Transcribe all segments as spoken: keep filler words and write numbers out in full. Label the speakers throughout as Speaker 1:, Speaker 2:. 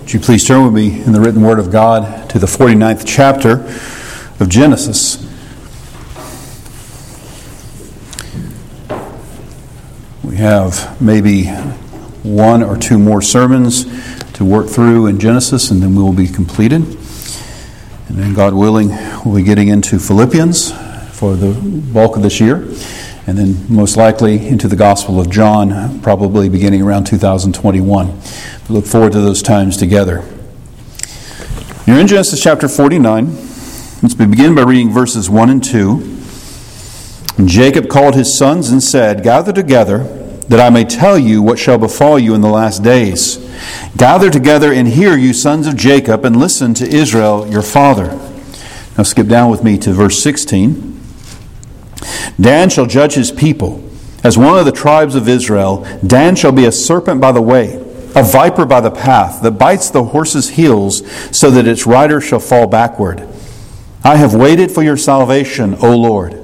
Speaker 1: Would you please turn with me in the written word of God to the forty-ninth chapter of Genesis. We have maybe one or two more sermons to work through in Genesis, and then we will be completed. And then, God willing, we'll be getting into Philippians for the bulk of this year, and then most likely into the Gospel of John, probably beginning around two thousand twenty-one. We look forward to those times together. You're in Genesis chapter forty-nine. Let's begin by reading verses one and two. And Jacob called his sons and said, "Gather together, that I may tell you what shall befall you in the last days. Gather together and hear, you sons of Jacob, and listen to Israel your father." Now skip down with me to verse sixteen. Dan shall judge his people. As one of the tribes of Israel, Dan shall be a serpent by the way, a viper by the path, that bites the horse's heels, so that its rider shall fall backward. I have waited for your salvation, O Lord.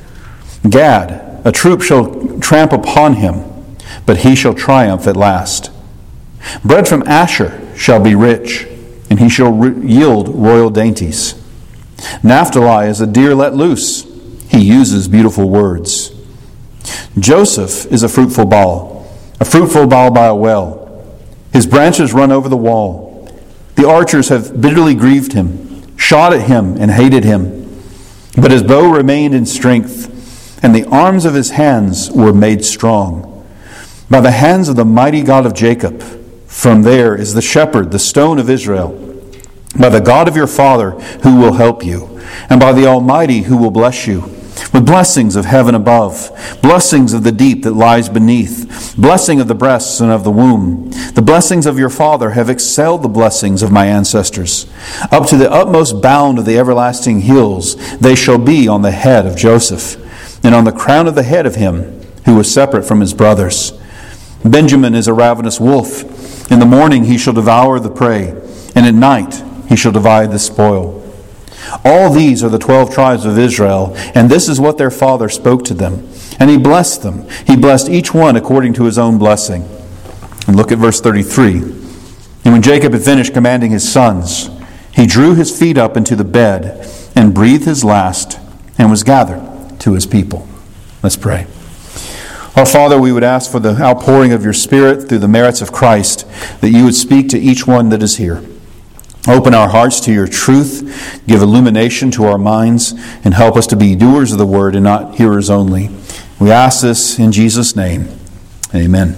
Speaker 1: Gad, a troop shall tramp upon him, but he shall triumph at last. Bread from Asher shall be rich, and he shall re- yield royal dainties. Naphtali is a deer let loose. He uses beautiful words. Joseph is a fruitful bough, a fruitful bough by a well. His branches run over the wall. The archers have bitterly grieved him, shot at him, and hated him. But his bow remained in strength, and the arms of his hands were made strong. By the hands of the mighty God of Jacob, from there is the shepherd, the stone of Israel. By the God of your father, who will help you, and by the Almighty, who will bless you, with blessings of heaven above, blessings of the deep that lies beneath, blessing of the breasts and of the womb. The blessings of your father have excelled the blessings of my ancestors. Up to the utmost bound of the everlasting hills they shall be on the head of Joseph, and on the crown of the head of him who was separate from his brothers. Benjamin is a ravenous wolf. In the morning he shall devour the prey, and at night he shall divide the spoil. All these are the twelve tribes of Israel, and this is what their father spoke to them. And he blessed them. He blessed each one according to his own blessing. And look at verse thirty-three. And when Jacob had finished commanding his sons, he drew his feet up into the bed, and breathed his last, and was gathered to his people. Let's pray. Our Father, we would ask for the outpouring of your Spirit through the merits of Christ, that you would speak to each one that is here. Open our hearts to your truth, give illumination to our minds, and help us to be doers of the word and not hearers only. We ask this in Jesus' name. Amen.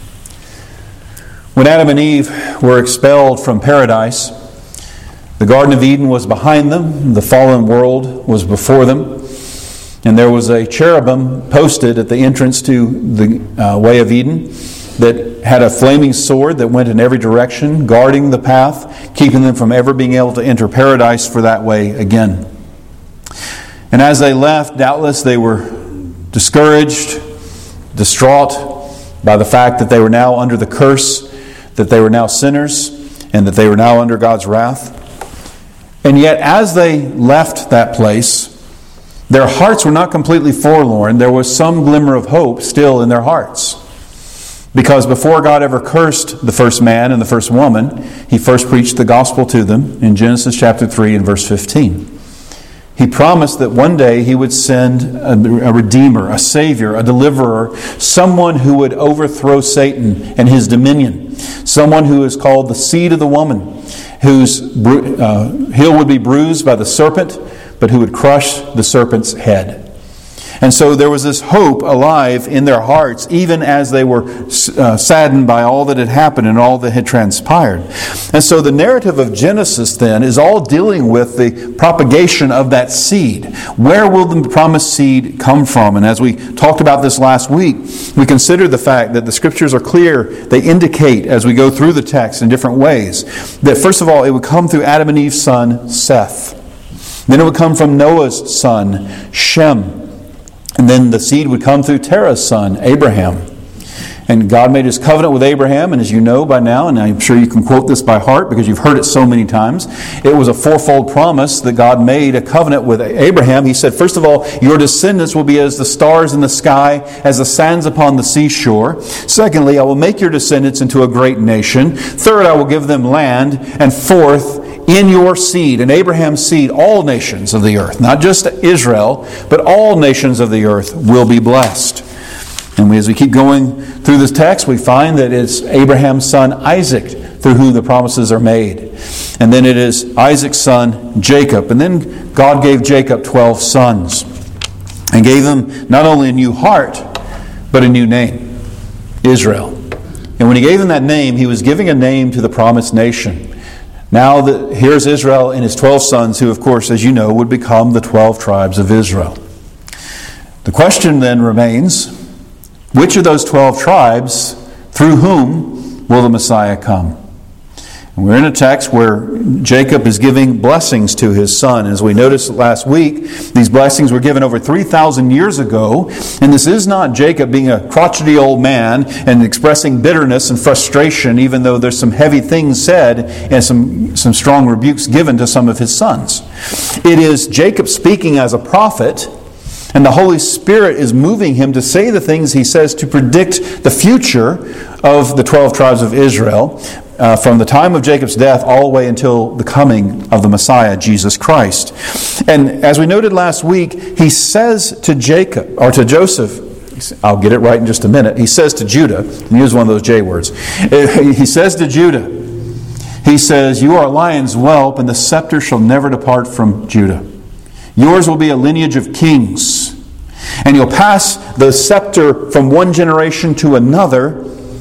Speaker 1: When Adam and Eve were expelled from paradise, the Garden of Eden was behind them, the fallen world was before them, and there was a cherubim posted at the entrance to the uh, way of Eden that had a flaming sword that went in every direction, guarding the path, keeping them from ever being able to enter paradise for that way again. And as they left, doubtless they were discouraged, distraught by the fact that they were now under the curse, that they were now sinners, and that they were now under God's wrath. And yet, as they left that place, their hearts were not completely forlorn. There was some glimmer of hope still in their hearts. Because before God ever cursed the first man and the first woman, He first preached the gospel to them in Genesis chapter three and verse fifteen. He promised that one day He would send a Redeemer, a Savior, a Deliverer, someone who would overthrow Satan and his dominion, someone who is called the seed of the woman, whose uh, heel would be bruised by the serpent, but who would crush the serpent's head. And so there was this hope alive in their hearts, even as they were uh, saddened by all that had happened and all that had transpired. And so the narrative of Genesis then is all dealing with the propagation of that seed. Where will the promised seed come from? And as we talked about this last week, we considered the fact that the Scriptures are clear. They indicate, as we go through the text in different ways, that first of all, it would come through Adam and Eve's son, Seth. Then it would come from Noah's son, Shem. And then the seed would come through Terah's son, Abraham. And God made His covenant with Abraham, and as you know by now, and I'm sure you can quote this by heart because you've heard it so many times, it was a fourfold promise that God made a covenant with Abraham. He said, first of all, your descendants will be as the stars in the sky, as the sands upon the seashore. Secondly, I will make your descendants into a great nation. Third, I will give them land. And fourth, in your seed, in Abraham's seed, all nations of the earth, not just Israel, but all nations of the earth will be blessed. And we, as we keep going through this text, we find that it's Abraham's son Isaac through whom the promises are made. And then it is Isaac's son Jacob. And then God gave Jacob twelve sons and gave him not only a new heart, but a new name, Israel. And when He gave him that name, He was giving a name to the promised nation. Now that here's Israel and his twelve sons, who, of course, as you know, would become the twelve tribes of Israel. The question then remains, which of those twelve tribes, through whom will the Messiah come? And we're in a text where Jacob is giving blessings to his son. As we noticed last week, these blessings were given over three thousand years ago. And this is not Jacob being a crotchety old man and expressing bitterness and frustration, even though there's some heavy things said and some, some strong rebukes given to some of his sons. It is Jacob speaking as a prophet, and the Holy Spirit is moving him to say the things he says to predict the future of the twelve tribes of Israel uh, from the time of Jacob's death all the way until the coming of the Messiah, Jesus Christ. And as we noted last week, he says to Jacob, or to Joseph, I'll get it right in just a minute, he says to Judah, and use one of those J words, he says to Judah, he says, you are a lion's whelp, and the scepter shall never depart from Judah. Yours will be a lineage of kings. And you'll pass the scepter from one generation to another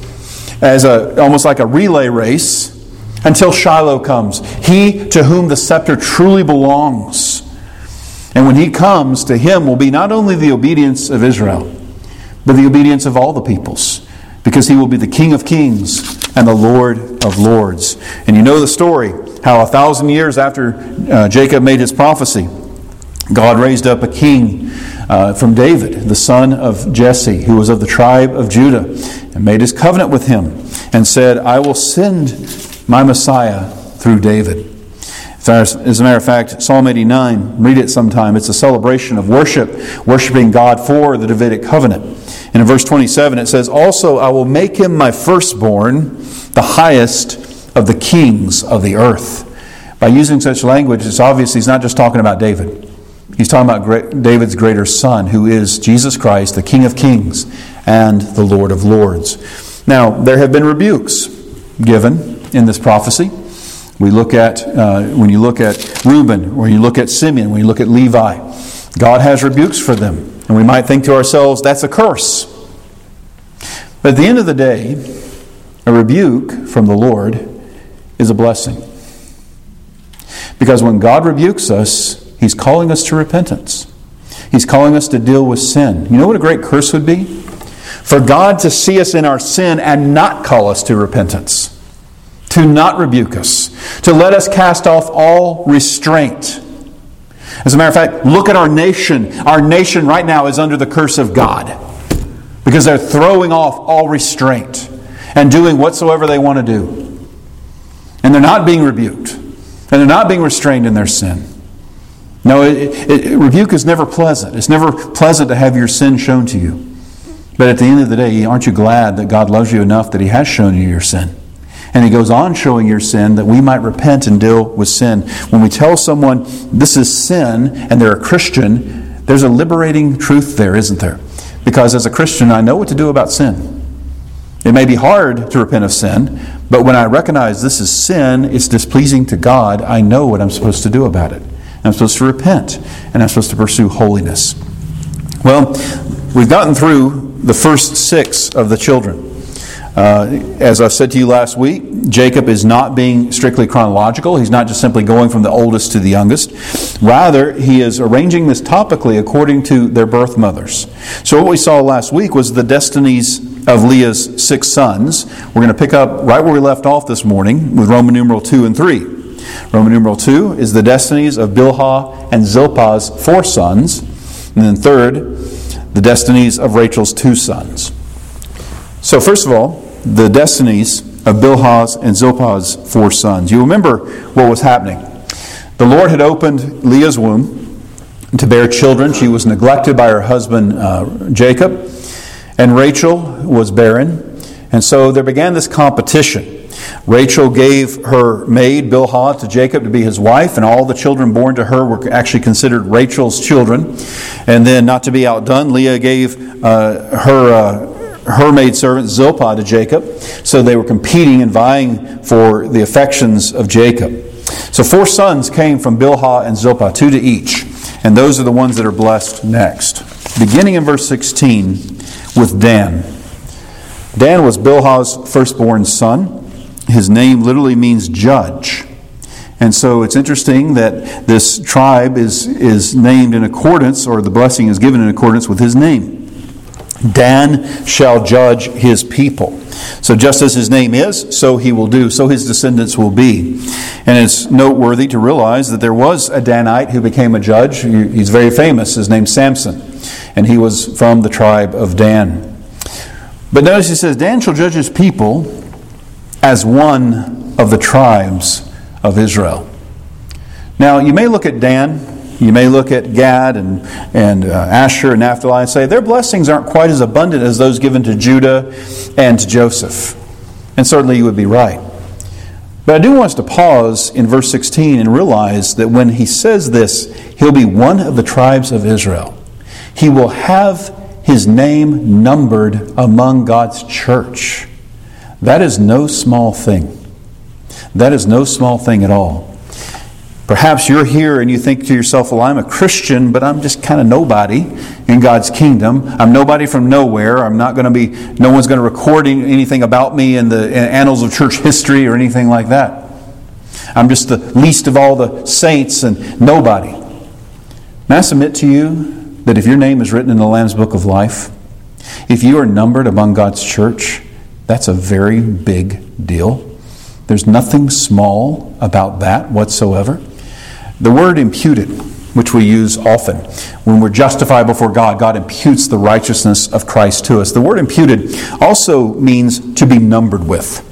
Speaker 1: as a almost like a relay race until Shiloh comes. He to whom the scepter truly belongs. And when He comes, to Him will be not only the obedience of Israel, but the obedience of all the peoples. Because He will be the King of kings and the Lord of lords. And you know the story, how a thousand years after uh, Jacob made his prophecy, God raised up a king uh, from David, the son of Jesse, who was of the tribe of Judah, and made His covenant with him and said, I will send my Messiah through David. As a matter of fact, Psalm eighty-nine, read it sometime. It's a celebration of worship, worshiping God for the Davidic covenant. And in verse twenty-seven it says, also I will make him my firstborn, the highest of the kings of the earth. By using such language, it's obvious He's not just talking about David. He's talking about great, David's greater son, who is Jesus Christ, the King of kings and the Lord of lords. Now, there have been rebukes given in this prophecy. We look at, uh, when you look at Reuben, or you look at Simeon, when you look at Levi, God has rebukes for them. And we might think to ourselves, that's a curse. But at the end of the day, a rebuke from the Lord is a blessing. Because when God rebukes us, He's calling us to repentance. He's calling us to deal with sin. You know what a great curse would be? For God to see us in our sin and not call us to repentance. To not rebuke us. To let us cast off all restraint. As a matter of fact, look at our nation. Our nation right now is under the curse of God. Because they're throwing off all restraint and doing whatsoever they want to do. And they're not being rebuked. And they're not being restrained in their sin. No, it, it, it, rebuke is never pleasant. It's never pleasant to have your sin shown to you. But at the end of the day, aren't you glad that God loves you enough that He has shown you your sin? And He goes on showing your sin that we might repent and deal with sin. When we tell someone this is sin and they're a Christian, there's a liberating truth there, isn't there? Because as a Christian, I know what to do about sin. It may be hard to repent of sin, but when I recognize this is sin, it's displeasing to God, I know what I'm supposed to do about it. I'm supposed to repent, and I'm supposed to pursue holiness. Well, we've gotten through the first six of the children. Uh, as I said to you last week, Jacob is not being strictly chronological. He's not just simply going from the oldest to the youngest. Rather, he is arranging this topically according to their birth mothers. So what we saw last week was the destinies of Leah's six sons. We're going to pick up right where we left off this morning with Roman numeral two and three. Roman numeral two is the destinies of Bilhah and Zilpah's four sons. And then third, the destinies of Rachel's two sons. So first of all, the destinies of Bilhah's and Zilpah's four sons. You remember what was happening. The Lord had opened Leah's womb to bear children. She was neglected by her husband uh, Jacob, and Rachel was barren. And so there began this competition. Rachel gave her maid Bilhah to Jacob to be his wife, and all the children born to her were actually considered Rachel's children. And then, not to be outdone, Leah gave uh, her uh, her maidservant Zilpah to Jacob. So they were competing and vying for the affections of Jacob. So four sons came from Bilhah and Zilpah, two to each. And those are the ones that are blessed next. Beginning in verse sixteen with Dan. Dan was Bilhah's firstborn son. His name literally means judge. And so it's interesting that this tribe is, is named in accordance, or the blessing is given in accordance with his name. Dan shall judge his people. So just as his name is, so he will do, so his descendants will be. And it's noteworthy to realize that there was a Danite who became a judge. He's very famous. His name's Samson. And he was from the tribe of Dan. But notice he says, Dan shall judge his people as one of the tribes of Israel. Now, you may look at Dan, you may look at Gad and, and uh, Asher and Naphtali and say their blessings aren't quite as abundant as those given to Judah and to Joseph. And certainly you would be right. But I do want us to pause in verse sixteen and realize that when he says this, he'll be one of the tribes of Israel. He will have his name numbered among God's church. That is no small thing. That is no small thing at all. Perhaps you're here and you think to yourself, well, I'm a Christian, but I'm just kind of nobody in God's kingdom. I'm nobody from nowhere. I'm not going to be, no one's going to record anything about me in the annals of church history or anything like that. I'm just the least of all the saints and nobody. May I submit to you that if your name is written in the Lamb's Book of Life, if you are numbered among God's church, that's a very big deal. There's nothing small about that whatsoever. The word imputed, which we use often, when we're justified before God, God imputes the righteousness of Christ to us. The word imputed also means to be numbered with.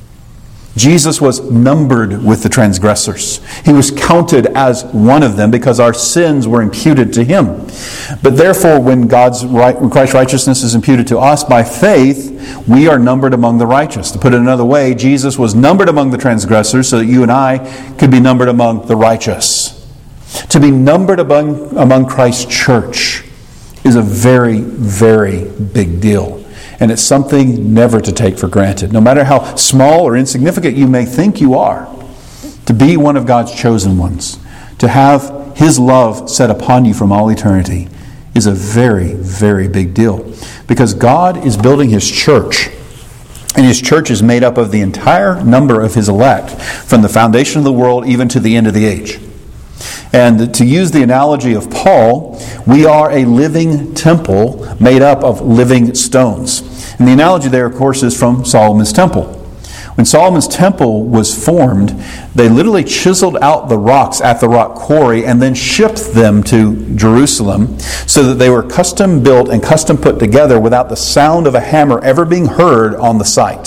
Speaker 1: Jesus was numbered with the transgressors. He was counted as one of them because our sins were imputed to him. But therefore, when God's right, when Christ's righteousness is imputed to us by faith, we are numbered among the righteous. To put it another way, Jesus was numbered among the transgressors so that you and I could be numbered among the righteous. To be numbered among, among Christ's church is a very, very big deal. And it's something never to take for granted. No matter how small or insignificant you may think you are, to be one of God's chosen ones, to have his love set upon you from all eternity is a very, very big deal. Because God is building his church. And his church is made up of the entire number of his elect, from the foundation of the world even to the end of the age. And to use the analogy of Paul, we are a living temple made up of living stones. And the analogy there, of course, is from Solomon's temple. When Solomon's temple was formed, they literally chiseled out the rocks at the rock quarry and then shipped them to Jerusalem so that they were custom built and custom put together without the sound of a hammer ever being heard on the site.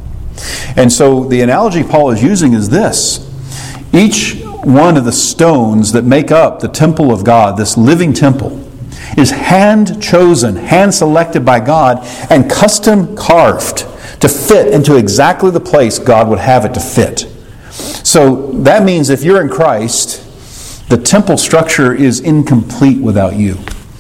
Speaker 1: And so the analogy Paul is using is this. Each one of the stones that make up the temple of God, this living temple, is hand-chosen, hand-selected by God, and custom carved to fit into exactly the place God would have it to fit. So that means if you're in Christ, the temple structure is incomplete without you.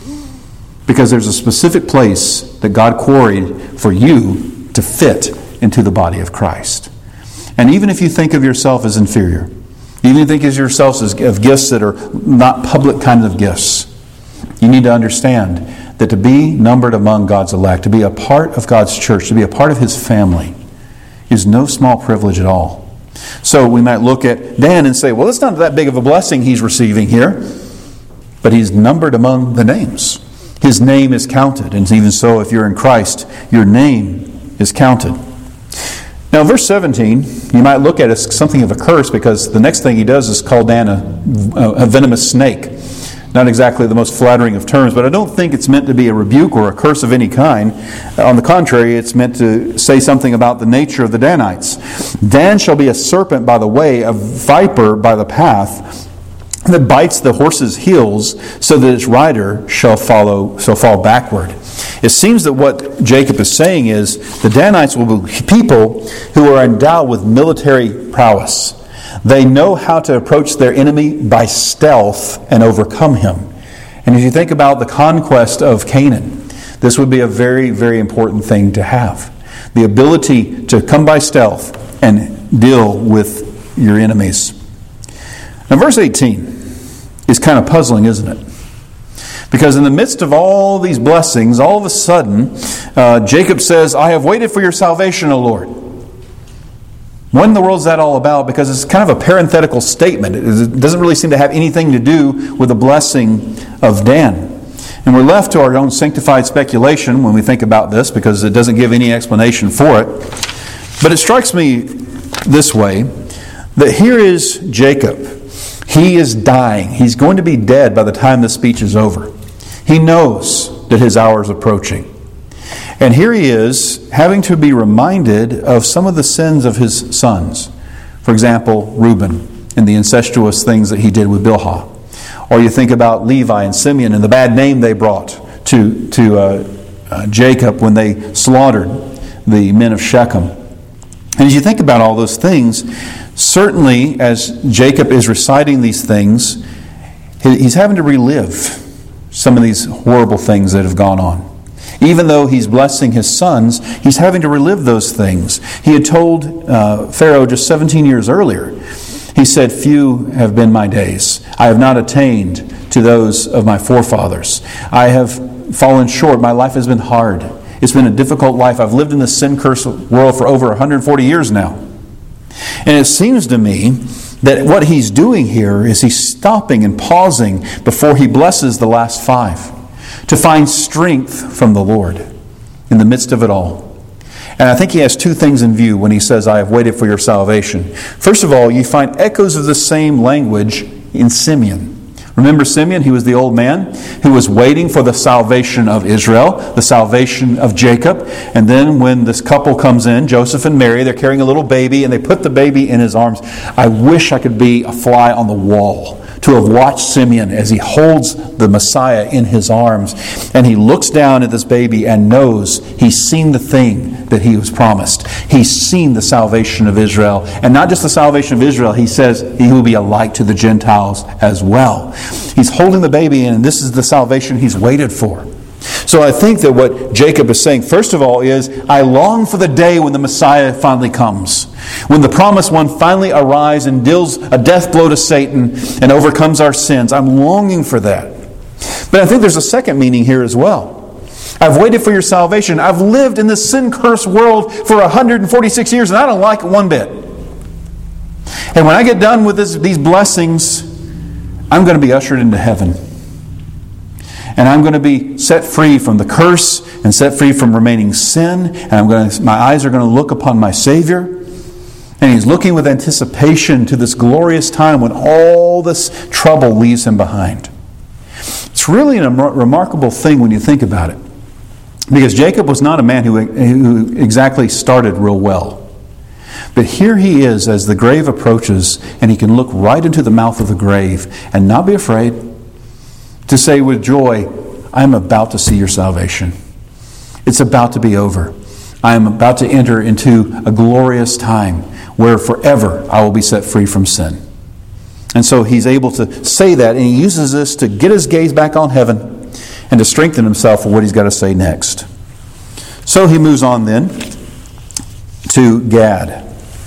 Speaker 1: Because there's a specific place that God quarried for you to fit into the body of Christ. And even if you think of yourself as inferior, even if you think of yourselves as of gifts that are not public kinds of gifts, you need to understand that to be numbered among God's elect, to be a part of God's church, to be a part of his family, is no small privilege at all. So we might look at Dan and say, well, it's not that big of a blessing he's receiving here, but he's numbered among the names. His name is counted, and even so, if you're in Christ, your name is counted. Now, verse seventeen, you might look at it as something of a curse because the next thing he does is call Dan a, a venomous snake. not exactly the most flattering of terms, but I don't think it's meant to be a rebuke or a curse of any kind. On the contrary, it's meant to say something about the nature of the Danites. Dan shall be a serpent by the way, a viper by the path, that bites the horse's heels, so that its rider shall follow, shall fall backward. It seems that what Jacob is saying is the Danites will be people who are endowed with military prowess. They know how to approach their enemy by stealth and overcome him. And if you think about the conquest of Canaan, this would be a very, very important thing to have. The ability to come by stealth and deal with your enemies. Now, verse eighteen is kind of puzzling, isn't it? Because in the midst of all these blessings, all of a sudden, uh, Jacob says, I have waited for your salvation, O Lord. What in the world is that all about? Because it's kind of a parenthetical statement. It doesn't really seem to have anything to do with the blessing of Dan. And we're left to our own sanctified speculation when we think about this, because it doesn't give any explanation for it. But it strikes me this way, that here is Jacob. He is dying. He's going to be dead by the time this speech is over. He knows that his hour is approaching. And here he is having to be reminded of some of the sins of his sons. For example, Reuben and the incestuous things that he did with Bilhah. Or you think about Levi and Simeon and the bad name they brought to, to uh, uh, Jacob when they slaughtered the men of Shechem. And as you think about all those things, certainly as Jacob is reciting these things, he's having to relive some of these horrible things that have gone on. Even though he's blessing his sons, he's having to relive those things. He had told uh, Pharaoh just seventeen years earlier, he said, few have been my days. I have not attained to those of my forefathers. I have fallen short. My life has been hard. It's been a difficult life. I've lived in this sin-cursed world for over one hundred forty years now. And it seems to me that what he's doing here is he's stopping and pausing before he blesses the last five to find strength from the Lord in the midst of it all. And I think he has two things in view when he says, I have waited for your salvation. First of all, you find echoes of the same language in Simeon. Remember Simeon? He was the old man who was waiting for the salvation of Israel, the salvation of Jacob. And then when this couple comes in, Joseph and Mary, they're carrying a little baby and they put the baby in his arms. I wish I could be a fly on the wall to have watched Simeon as he holds the Messiah in his arms. And he looks down at this baby and knows he's seen the thing that he was promised. He's seen the salvation of Israel. And not just the salvation of Israel, he says he will be a light to the Gentiles as well. He's holding the baby in, and this is the salvation he's waited for. So I think that what Jacob is saying, first of all, is I long for the day when the Messiah finally comes. When the promised one finally arrives and deals a death blow to Satan and overcomes our sins. I'm longing for that. But I think there's a second meaning here as well. I've waited for your salvation. I've lived in this sin-cursed world for one hundred forty-six years and I don't like it one bit. And when I get done with this, these blessings, I'm going to be ushered into heaven. And I'm going to be set free from the curse and set free from remaining sin. And I'm going to, my eyes are going to look upon my Savior. And he's looking with anticipation to this glorious time when all this trouble leaves him behind. It's really a remarkable thing when you think about it. Because Jacob was not a man who, who exactly started real well. But here he is as the grave approaches, and he can look right into the mouth of the grave and not be afraid to say with joy, I am about to see your salvation. It's about to be over. I am about to enter into a glorious time where forever I will be set free from sin. And so he's able to say that, and he uses this to get his gaze back on heaven and to strengthen himself for what he's got to say next. So he moves on then to Gad.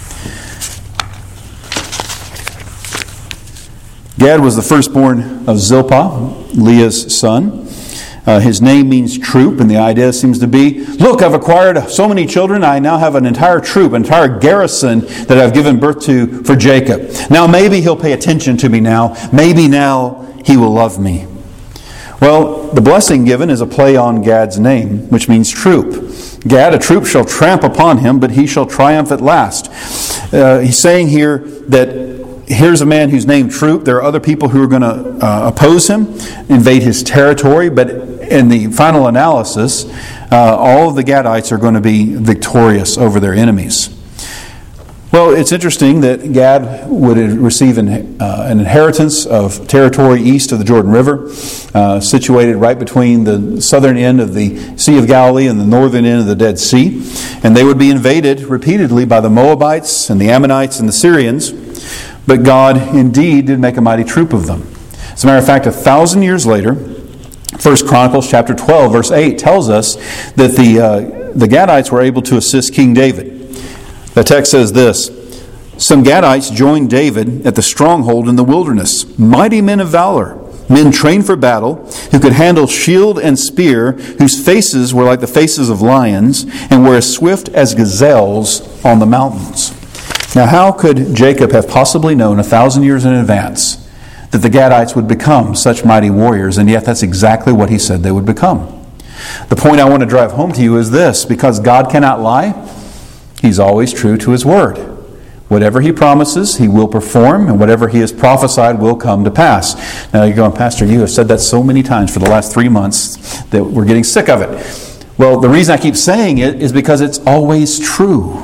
Speaker 1: Gad was the firstborn of Zilpah, Leah's son. Uh, his name means troop, and the idea seems to be, look, I've acquired so many children, I now have an entire troop, an entire garrison that I've given birth to for Jacob. Now maybe he'll pay attention to me now. Maybe now he will love me. Well, the blessing given is a play on Gad's name, which means troop. Gad, a troop shall tramp upon him, but he shall triumph at last. Uh, he's saying here that here's a man who's named Troop. There are other people who are going to uh, oppose him, invade his territory, but in the final analysis, uh, all of the Gadites are going to be victorious over their enemies. Well, it's interesting that Gad would receive an, uh, an inheritance of territory east of the Jordan River, uh, situated right between the southern end of the Sea of Galilee and the northern end of the Dead Sea. And they would be invaded repeatedly by the Moabites and the Ammonites and the Syrians. But God indeed did make a mighty troop of them. As a matter of fact, a thousand years later, First Chronicles chapter twelve, verse eight tells us that the, uh, the Gadites were able to assist King David. The text says this: "Some Gadites joined David at the stronghold in the wilderness, mighty men of valor, men trained for battle, who could handle shield and spear, whose faces were like the faces of lions, and were as swift as gazelles on the mountains." Now, how could Jacob have possibly known a thousand years in advance that the Gadites would become such mighty warriors? And yet that's exactly what he said they would become. The point I want to drive home to you is this: because God cannot lie, He's always true to His word. Whatever He promises, He will perform, and whatever He has prophesied will come to pass. Now you're going, "Pastor, you have said that so many times for the last three months that we're getting sick of it." Well, the reason I keep saying it is because it's always true.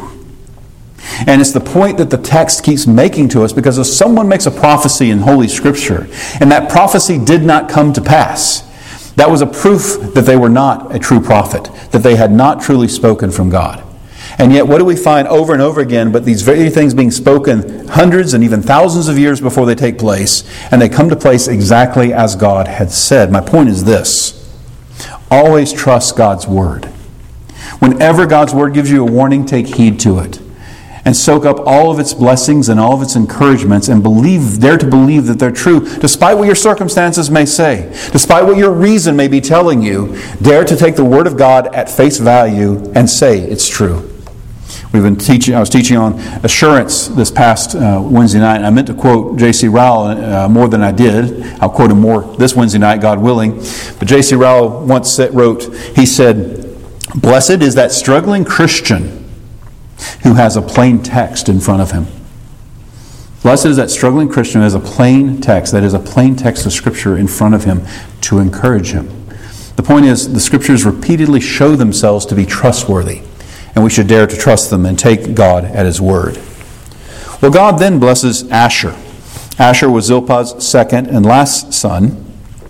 Speaker 1: And it's the point that the text keeps making to us, because if someone makes a prophecy in Holy Scripture, and that prophecy did not come to pass, that was a proof that they were not a true prophet, that they had not truly spoken from God. And yet, what do we find over and over again but these very things being spoken hundreds and even thousands of years before they take place, and they come to place exactly as God had said? My point is this: always trust God's word. Whenever God's word gives you a warning, take heed to it, and soak up all of its blessings and all of its encouragements, and believe, dare to believe that they're true, despite what your circumstances may say, despite what your reason may be telling you. Dare to take the word of God at face value and say it's true. We've been teaching. I was teaching on assurance this past uh, Wednesday night. And I meant to quote J C Rowell uh, more than I did. I'll quote him more this Wednesday night, God willing. But J C Rowell once said, wrote, he said, "Blessed is that struggling Christian who has a plain text in front of him." Blessed is that struggling Christian who has a plain text, that is a plain text of Scripture in front of him to encourage him. The point is, the Scriptures repeatedly show themselves to be trustworthy, and we should dare to trust them and take God at His word. Well, God then blesses Asher. Asher was Zilpah's second and last son.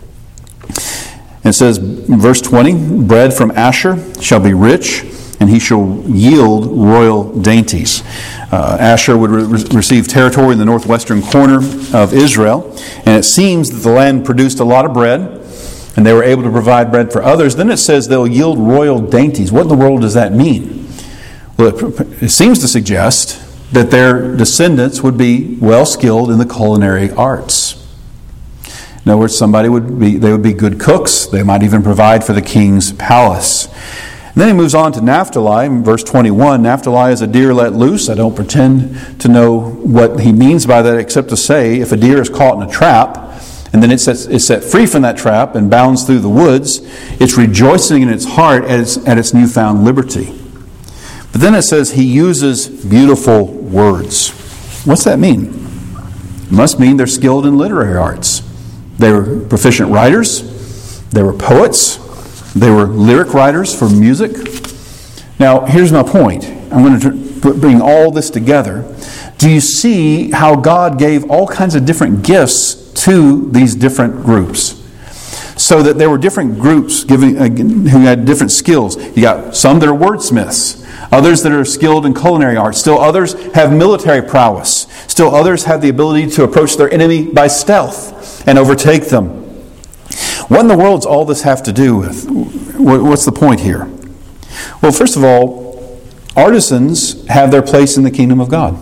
Speaker 1: It says in verse twenty, "Bread from Asher shall be rich, and he shall yield royal dainties." Uh, Asher would re- receive territory in the northwestern corner of Israel, and it seems that the land produced a lot of bread, and they were able to provide bread for others. Then it says they'll yield royal dainties. What in the world does that mean? Well, it, it seems to suggest that their descendants would be well skilled in the culinary arts. In other words, somebody would be they would be good cooks. They might even provide for the king's palace. And then he moves on to Naphtali, in verse twenty-one. Naphtali is a deer let loose. I don't pretend to know what he means by that, except to say, if a deer is caught in a trap, and then it's set, it's set free from that trap and bounds through the woods, it's rejoicing in its heart at its, at its newfound liberty. But then it says he uses beautiful words. What's that mean? It must mean they're skilled in literary arts. They were proficient writers. They were poets. They were lyric writers for music. Now, here's my point. I'm going to bring all this together. Do you see how God gave all kinds of different gifts to these different groups? So that there were different groups giving uh, who had different skills. You got some that are wordsmiths, others that are skilled in culinary arts, still others have military prowess, still others have the ability to approach their enemy by stealth and overtake them. What in the world does all this have to do with? What's the point here? Well, first of all, artisans have their place in the kingdom of God.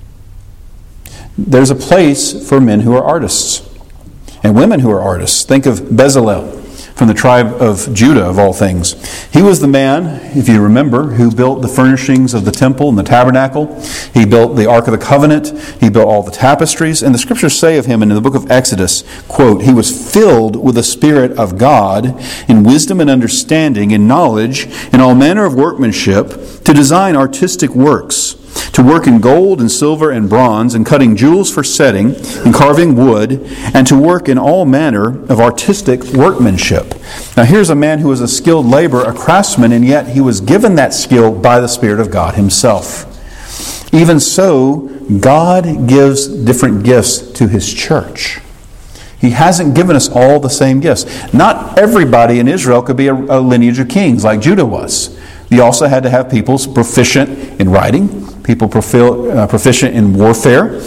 Speaker 1: There's a place for men who are artists and women who are artists. Think of Bezalel from the tribe of Judah, of all things. He was the man, if you remember, who built the furnishings of the temple and the tabernacle. He built the Ark of the Covenant. He built all the tapestries. And the Scriptures say of him in the book of Exodus, quote, "He was filled with the Spirit of God in wisdom and understanding, in knowledge, in all manner of workmanship, to design artistic works. to work in gold and silver and bronze, and cutting jewels for setting, and carving wood, and to work in all manner of artistic workmanship. Now here's a man who was a skilled laborer, a craftsman, and yet he was given that skill by the Spirit of God himself. Even so, God gives different gifts to His church. He hasn't given us all the same gifts. Not everybody in Israel could be a, a lineage of kings like Judah was. You also had to have people proficient in writing, people profi- uh, proficient in warfare.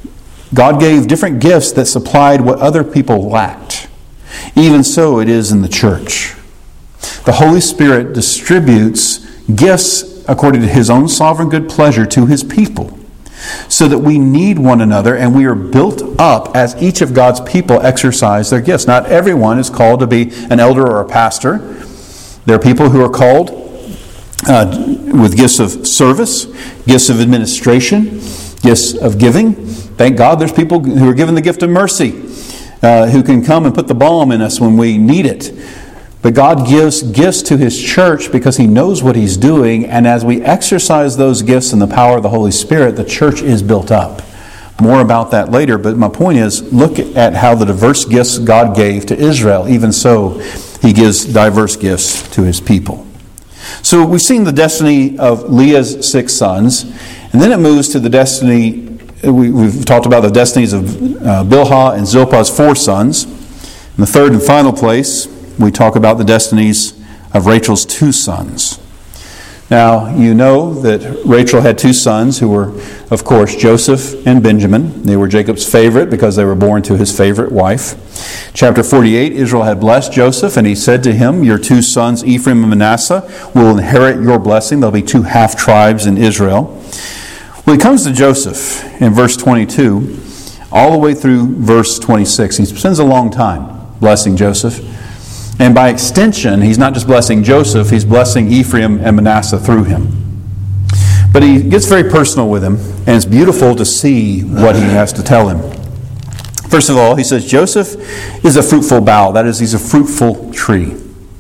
Speaker 1: God gave different gifts that supplied what other people lacked. Even so, it is in the church. The Holy Spirit distributes gifts according to His own sovereign good pleasure to His people, so that we need one another and we are built up as each of God's people exercise their gifts. Not everyone is called to be an elder or a pastor. There are people who are called uh, with gifts of service, gifts of administration, gifts of giving. Thank God there's people who are given the gift of mercy, uh, who can come and put the balm in us when we need it. But God gives gifts to His church because He knows what He's doing, and as we exercise those gifts in the power of the Holy Spirit, the church is built up. More about that later, but my point is, look at how the diverse gifts God gave to Israel. Even so, He gives diverse gifts to His people. So we've seen the destiny of Leah's six sons, and then it moves to the destiny, we, we've talked about the destinies of uh, Bilhah and Zilpah's four sons. In the third and final place, we talk about the destinies of Rachel's two sons. Now, you know that Rachel had two sons who were, of course, Joseph and Benjamin. They were Jacob's favorite because they were born to his favorite wife. Chapter forty-eight, Israel had blessed Joseph, and he said to him, your two sons, Ephraim and Manasseh, will inherit your blessing. There'll be two half-tribes in Israel. Well, he comes to Joseph in verse twenty-two, all the way through verse twenty-six. He spends a long time blessing Joseph. And by extension, he's not just blessing Joseph, he's blessing Ephraim and Manasseh through him. But he gets very personal with him, and it's beautiful to see what he has to tell him. First of all, he says, Joseph is a fruitful bough. That is, he's a fruitful tree.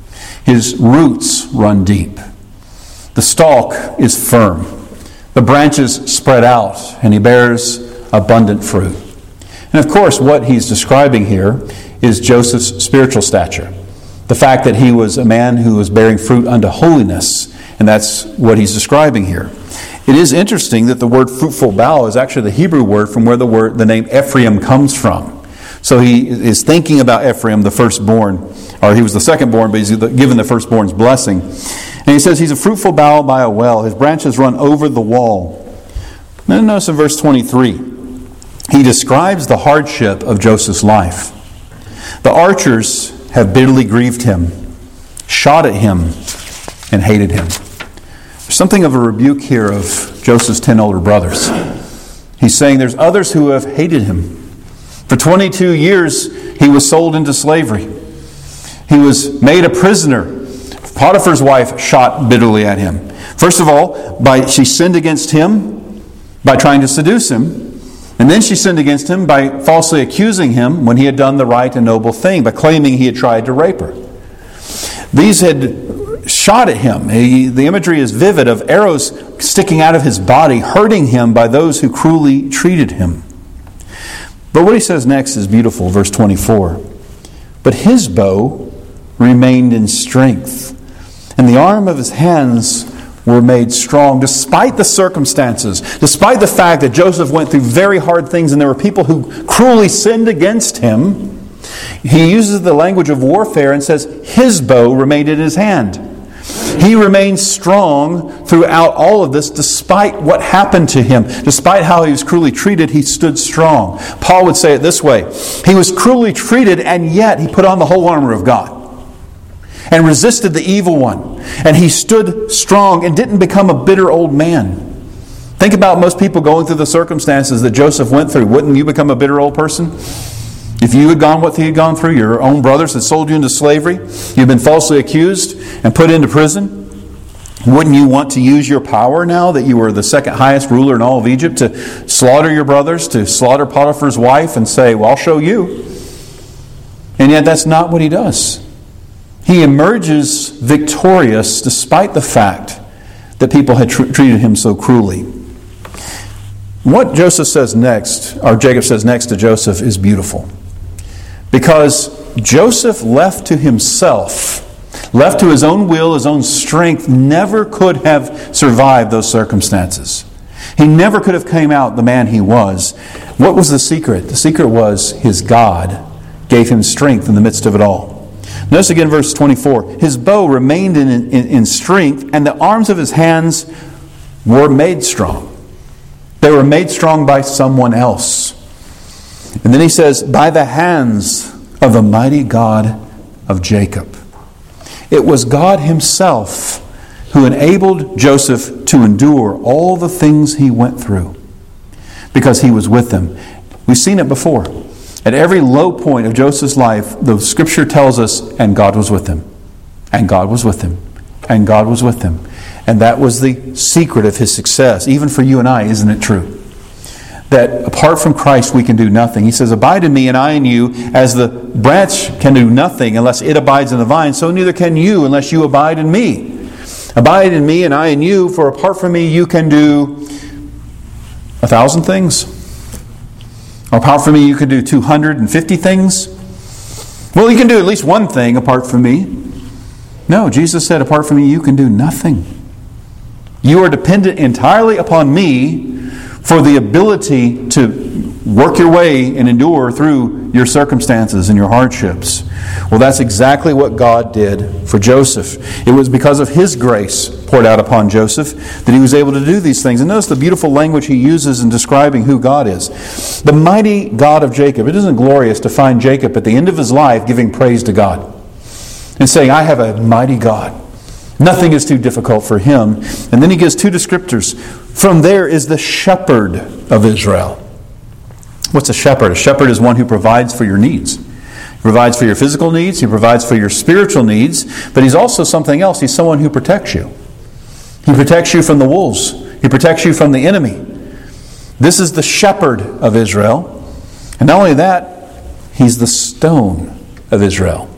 Speaker 1: His roots run deep. The stalk is firm. The branches spread out, and he bears abundant fruit. And of course, what he's describing here is Joseph's spiritual stature. The fact that he was a man who was bearing fruit unto holiness, and that's what he's describing here. It is interesting that the word fruitful bough is actually the Hebrew word from where the word, the name Ephraim comes from. So he is thinking about Ephraim, the firstborn, or he was the secondborn, but he's given the firstborn's blessing. And he says he's a fruitful bough by a well. His branches run over the wall. Then notice in verse twenty-three, he describes the hardship of Joseph's life. The archers have bitterly grieved him, shot at him, and hated him. There's something of a rebuke here of Joseph's ten older brothers. He's saying there's others who have hated him. For twenty-two years, he was sold into slavery. He was made a prisoner. Potiphar's wife shot bitterly at him. First of all, by she sinned against him by trying to seduce him. And then she sinned against him by falsely accusing him when he had done the right and noble thing, by claiming he had tried to rape her. These had shot at him. He, the imagery is vivid of arrows sticking out of his body, hurting him by those who cruelly treated him. But what he says next is beautiful, verse twenty-four. But his bow remained in strength, and the arm of his hands were made strong despite the circumstances, despite the fact that Joseph went through very hard things and there were people who cruelly sinned against him. He uses the language of warfare and says his bow remained in his hand. He remained strong throughout all of this despite what happened to him. Despite how he was cruelly treated, he stood strong. Paul would say it this way: he was cruelly treated and yet he put on the whole armor of God and resisted the evil one. And he stood strong and didn't become a bitter old man. Think about most people going through the circumstances that Joseph went through. Wouldn't you become a bitter old person? If you had gone what he had gone through, your own brothers had sold you into slavery, you've been falsely accused and put into prison, wouldn't you want to use your power now that you were the second highest ruler in all of Egypt to slaughter your brothers, to slaughter Potiphar's wife and say, well, I'll show you. And yet that's not what he does. He emerges victorious despite the fact that people had tr- treated him so cruelly. What Joseph says next, or Jacob says next to Joseph, is beautiful. Because Joseph, left to himself, left to his own will, his own strength, never could have survived those circumstances. He never could have came out the man he was. What was the secret? The secret was his God gave him strength in the midst of it all. Notice again verse twenty-four. His bow remained in, in, in strength, and the arms of his hands were made strong. They were made strong by someone else. And then he says, by the hands of the mighty God of Jacob. It was God himself who enabled Joseph to endure all the things he went through, because he was with them. We've seen it before. At every low point of Joseph's life, the Scripture tells us, and God was with him. And God was with him. And God was with him. And that was the secret of his success. Even for you and I, isn't it true? That apart from Christ we can do nothing. He says, abide in me and I in you, as the branch can do nothing unless it abides in the vine, so neither can you unless you abide in me. Abide in me and I in you, for apart from me you can do a thousand things. Or apart from me you can do two hundred fifty things. Well, you can do at least one thing apart from me. No, Jesus said, apart from me you can do nothing. You are dependent entirely upon me for the ability to work your way and endure through your circumstances and your hardships. Well, that's exactly what God did for Joseph. It was because of His grace poured out upon Joseph that he was able to do these things. And notice the beautiful language he uses in describing who God is. The mighty God of Jacob. It isn't glorious to find Jacob at the end of his life giving praise to God and saying, I have a mighty God. Nothing is too difficult for him. And then he gives two descriptors. From there is the shepherd of Israel. What's a shepherd? A shepherd is one who provides for your needs. He provides for your physical needs. He provides for your spiritual needs. But he's also something else. He's someone who protects you. He protects you from the wolves. He protects you from the enemy. This is the shepherd of Israel. And not only that, he's the stone of Israel.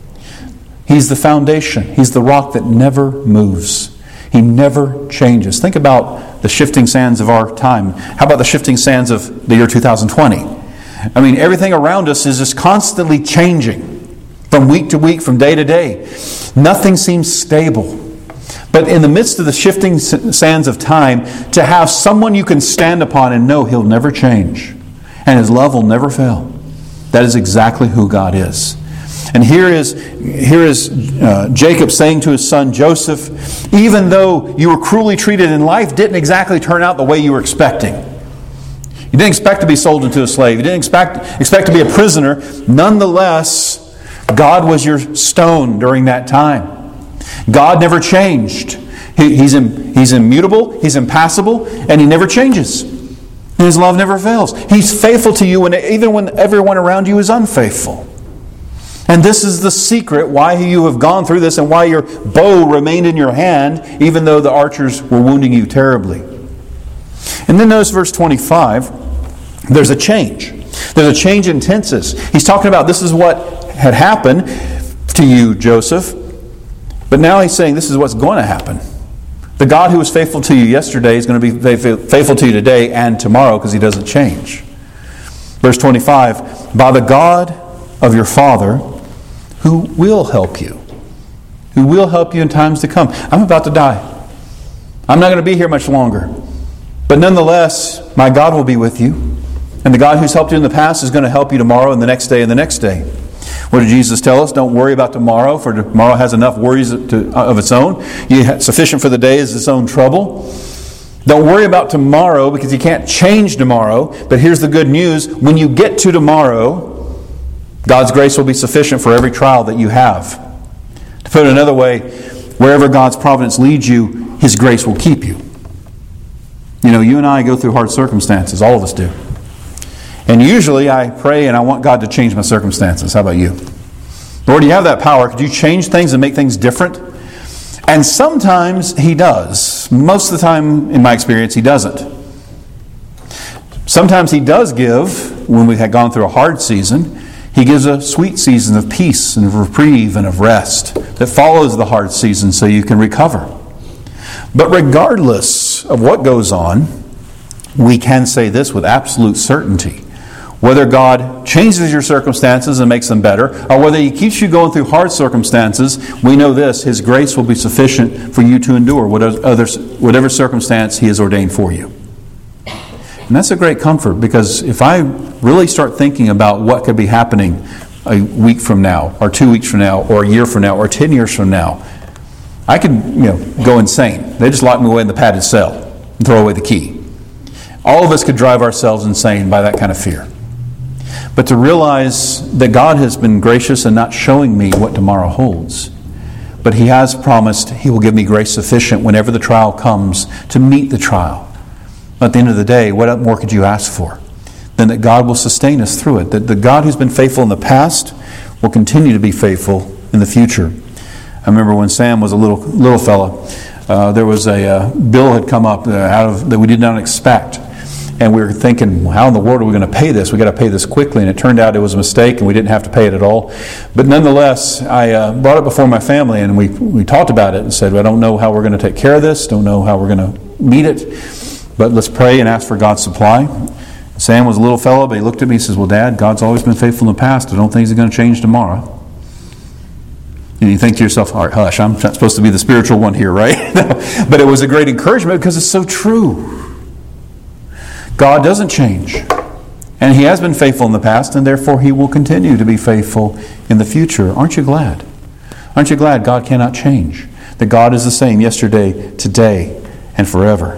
Speaker 1: He's the foundation. He's the rock that never moves. He never changes. Think about the shifting sands of our time. How about the shifting sands of the year two thousand twenty? I mean, everything around us is just constantly changing from week to week, from day to day. Nothing seems stable. But in the midst of the shifting sands of time, to have someone you can stand upon and know He'll never change and His love will never fail. That is exactly who God is. And here is, here is uh, Jacob saying to his son Joseph, even though you were cruelly treated in life, didn't exactly turn out the way you were expecting. You didn't expect to be sold into a slave. You didn't expect, expect to be a prisoner. Nonetheless, God was your stone during that time. God never changed. He, he's, im, he's immutable, He's impassible, and He never changes. And His love never fails. He's faithful to you when, even when everyone around you is unfaithful. And this is the secret why you have gone through this and why your bow remained in your hand even though the archers were wounding you terribly. And then notice verse twenty-five. There's a change. There's a change in tenses. He's talking about this is what had happened to you, Joseph. But now he's saying this is what's going to happen. The God who was faithful to you yesterday is going to be faithful to you today and tomorrow because He doesn't change. Verse twenty-five. By the God of your Father who will help you. Who will help you in times to come. I'm about to die. I'm not going to be here much longer. But nonetheless, my God will be with you. And the God who's helped you in the past is going to help you tomorrow and the next day and the next day. What did Jesus tell us? Don't worry about tomorrow, for tomorrow has enough worries to, of its own. Sufficient for the day is its own trouble. Don't worry about tomorrow because you can't change tomorrow. But here's the good news. When you get to tomorrow, God's grace will be sufficient for every trial that you have. To put it another way, wherever God's providence leads you, His grace will keep you. You know, you and I go through hard circumstances. All of us do. And usually I pray and I want God to change my circumstances. How about you? Lord, you have that power. Could you change things and make things different? And sometimes He does. Most of the time, in my experience, He doesn't. Sometimes He does give, when we had gone through a hard season, He gives a sweet season of peace and of reprieve and of rest that follows the hard season so you can recover. But regardless of what goes on, we can say this with absolute certainty. Whether God changes your circumstances and makes them better, or whether He keeps you going through hard circumstances, we know this: His grace will be sufficient for you to endure whatever, whatever circumstance He has ordained for you. And that's a great comfort, because if I really start thinking about what could be happening a week from now, or two weeks from now, or a year from now, or ten years from now, I could, you know, go insane. They just lock me away in the padded cell and throw away the key. All of us could drive ourselves insane by that kind of fear. But to realize that God has been gracious in not showing me what tomorrow holds, but He has promised He will give me grace sufficient whenever the trial comes to meet the trial. At the end of the day, what more could you ask for than that God will sustain us through it? That the God who's been faithful in the past will continue to be faithful in the future. I remember when Sam was a little little fella, uh, there was a uh, bill had come up uh, out of that we did not expect. And we were thinking, well, how in the world are we going to pay this? We've got to pay this quickly. And it turned out it was a mistake and we didn't have to pay it at all. But nonetheless, I uh, brought it before my family and we, we talked about it and said, well, I don't know how we're going to take care of this. Don't know how we're going to meet it. But let's pray and ask for God's supply. Sam was a little fellow, but he looked at me and says, well, Dad, God's always been faithful in the past. I don't think He's going to change tomorrow. And you think to yourself, all right, hush, I'm not supposed to be the spiritual one here, right? But it was a great encouragement because it's so true. God doesn't change. And He has been faithful in the past, and therefore He will continue to be faithful in the future. Aren't you glad? Aren't you glad God cannot change? That God is the same yesterday, today, and forever.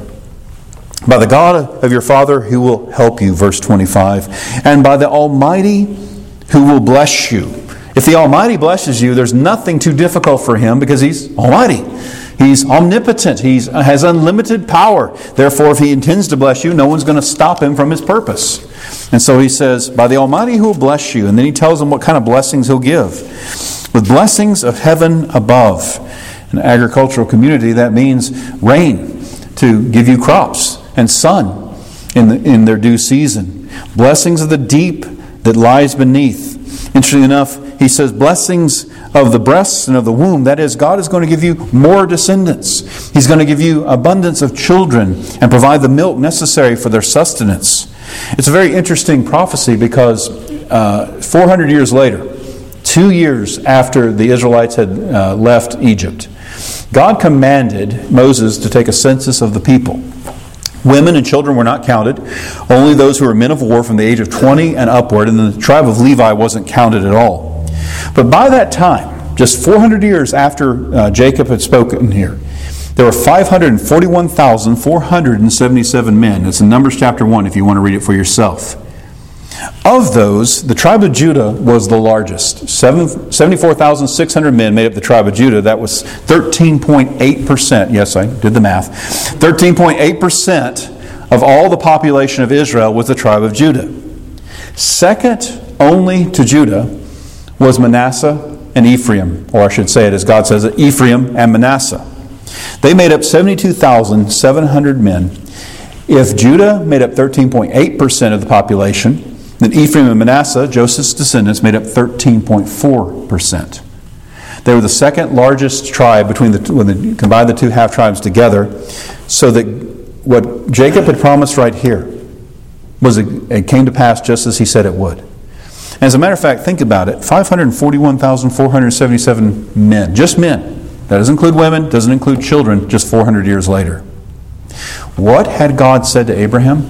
Speaker 1: By the God of your Father who will help you, verse twenty-five, and by the Almighty who will bless you. If the Almighty blesses you, there's nothing too difficult for Him because He's Almighty. He's omnipotent. He has unlimited power. Therefore, if He intends to bless you, no one's going to stop Him from His purpose. And so He says, by the Almighty who will bless you. And then He tells them what kind of blessings He'll give. With blessings of heaven above. In an agricultural community, that means rain to give you crops and sun in, the, in their due season. Blessings of the deep that lies beneath. Interestingly enough, He says blessings of the breasts and of the womb. That is, God is going to give you more descendants. He's going to give you abundance of children and provide the milk necessary for their sustenance. It's a very interesting prophecy because uh, four hundred years later, two years after the Israelites had uh, left Egypt, God commanded Moses to take a census of the people. Women and children were not counted. Only those who were men of war from the age of twenty and upward, and the tribe of Levi wasn't counted at all. But by that time, just four hundred years after uh, Jacob had spoken here, there were five hundred forty-one thousand four hundred seventy-seven men. It's in Numbers chapter one if you want to read it for yourself. Of those, the tribe of Judah was the largest. seventy-four thousand six hundred men made up the tribe of Judah. That was thirteen point eight percent. Yes, I did the math. thirteen point eight percent of all the population of Israel was the tribe of Judah. Second only to Judah was Manasseh and Ephraim, or I should say it as God says it, Ephraim and Manasseh. They made up seventy-two thousand seven hundred men. If Judah made up thirteen point eight percent of the population, then Ephraim and Manasseh, Joseph's descendants, made up thirteen point four percent. They were the second largest tribe between the when they combined the two half tribes together, so that what Jacob had promised right here was it, it came to pass just as he said it would. As a matter of fact, think about it. five hundred forty-one thousand four hundred seventy-seven men. Just men. That doesn't include women, doesn't include children, just four hundred years later. What had God said to Abraham?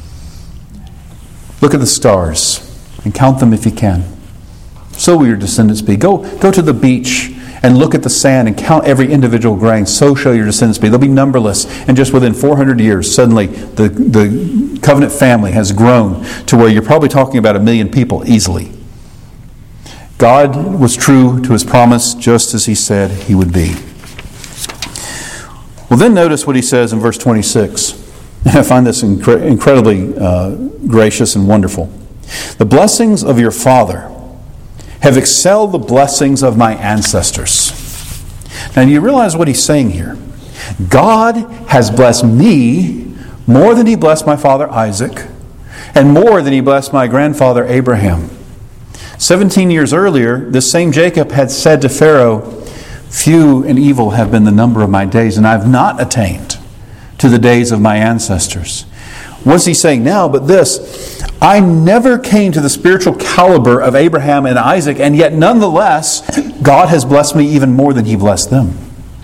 Speaker 1: Look at the stars and count them if you can. So will your descendants be. Go, go to the beach and look at the sand and count every individual grain. So shall your descendants be. They'll be numberless. And just within four hundred years, suddenly the, the covenant family has grown to where you're probably talking about a million people easily. God was true to His promise just as He said He would be. Well, then notice what He says in verse twenty-six. And I find this incre- incredibly uh, gracious and wonderful. The blessings of your father have excelled the blessings of my ancestors. Now, do you realize what He's saying here? God has blessed me more than He blessed my father Isaac, and more than He blessed my grandfather Abraham. Seventeen years earlier, this same Jacob had said to Pharaoh, few and evil have been the number of my days, and I have not attained to the days of my ancestors. What's he saying now? But this, I never came to the spiritual caliber of Abraham and Isaac, and yet nonetheless, God has blessed me even more than He blessed them.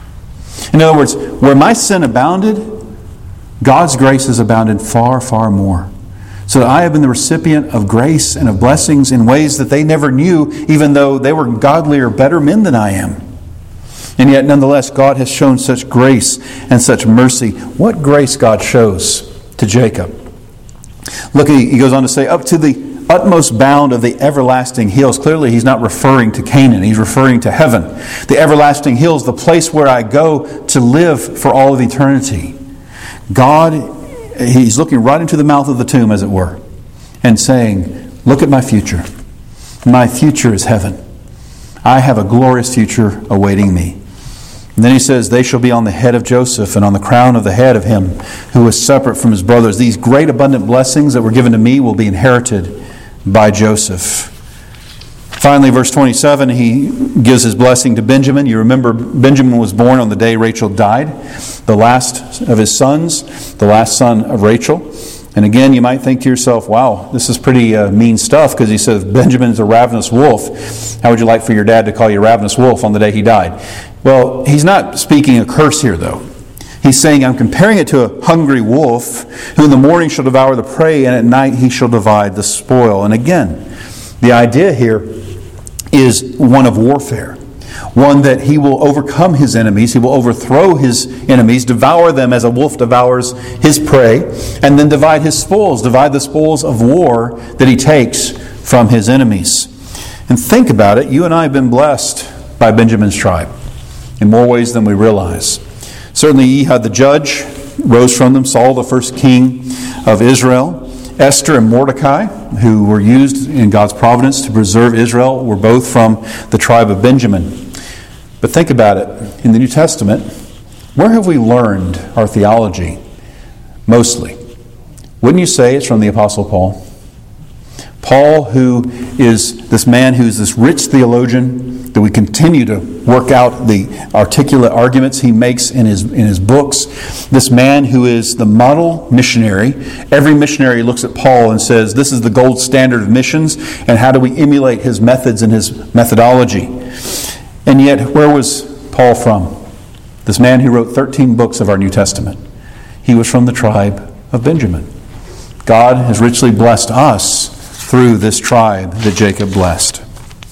Speaker 1: In other words, where my sin abounded, God's grace has abounded far, far more. So that I have been the recipient of grace and of blessings in ways that they never knew, even though they were godlier, better men than I am. And yet, nonetheless, God has shown such grace and such mercy. What grace God shows to Jacob. Look, he goes on to say, up to the utmost bound of the everlasting hills. Clearly, he's not referring to Canaan. He's referring to heaven. The everlasting hills, the place where I go to live for all of eternity. God, He's looking right into the mouth of the tomb, as it were, and saying, look at my future. My future is heaven. I have a glorious future awaiting me. And then he says, they shall be on the head of Joseph and on the crown of the head of him who is separate from his brothers. These great abundant blessings that were given to me will be inherited by Joseph. Finally, verse twenty-seven, he gives his blessing to Benjamin. You remember Benjamin was born on the day Rachel died, the last of his sons, the last son of Rachel. And again, you might think to yourself, wow, this is pretty uh, mean stuff, because he says Benjamin is a ravenous wolf. How would you like for your dad to call you a ravenous wolf on the day he died? Well, he's not speaking a curse here, though. He's saying, I'm comparing it to a hungry wolf who in the morning shall devour the prey, and at night he shall divide the spoil. And again, the idea here is one of warfare. One that he will overcome his enemies, he will overthrow his enemies, devour them as a wolf devours his prey, and then divide his spoils, divide the spoils of war that he takes from his enemies. And think about it, you and I have been blessed by Benjamin's tribe in more ways than we realize. Certainly Ehud the judge rose from them, Saul the first king of Israel. Esther and Mordecai, who were used in God's providence to preserve Israel, were both from the tribe of Benjamin. But think about it. In the New Testament, where have we learned our theology mostly? Wouldn't you say it's from the Apostle Paul? Paul, who is this man who's this rich theologian, that we continue to work out the articulate arguments he makes in his in his books. This man who is the model missionary. Every missionary looks at Paul and says, this is the gold standard of missions, and how do we emulate his methods and his methodology? And yet, where was Paul from? This man who wrote thirteen books of our New Testament. He was from the tribe of Benjamin. God has richly blessed us through this tribe that Jacob blessed.